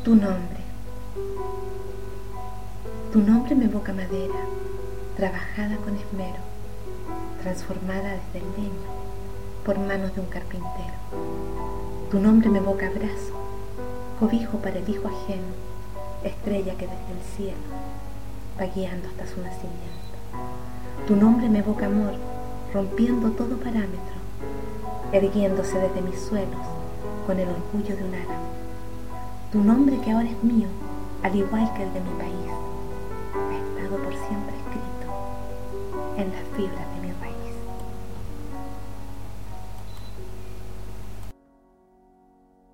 Tu nombre. Tu nombre me evoca madera, trabajada con esmero, transformada desde el leño por manos de un carpintero. Tu nombre me evoca abrazo, cobijo para el hijo ajeno, estrella que desde el cielo va guiando hasta su nacimiento. Tu nombre me evoca amor, rompiendo todo parámetro, erguiéndose desde mis suelos con el orgullo de un álamo. Tu nombre que ahora es mío, al igual que el de mi país, ha estado por siempre escrito en las fibras de mi raíz.